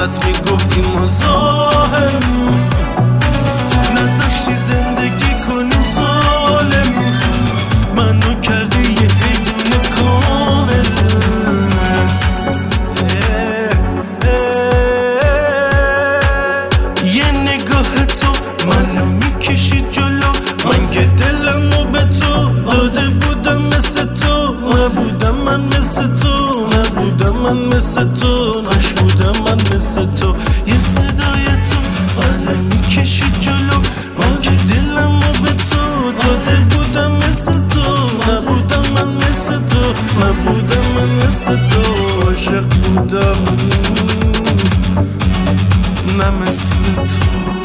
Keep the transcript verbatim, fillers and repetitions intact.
واسط میگفتی مزاحم، نذاشتی زندگی کنیم سالم، منو کردی یه حیوان کامل. یه نگاه تو منو میکشی جلو، من که دلمو به تو داده بودم مثل تو، نبودم من مثل تو، نبودم من مثل تو، کاش بودم من مثل تو. یه صدای تو منو میکشی جلو، من که دلمو به تو داده بودم مثل تو، نبودم من مثل تو، نبودم من مثل تو، عاشق بودم نه مثل تو.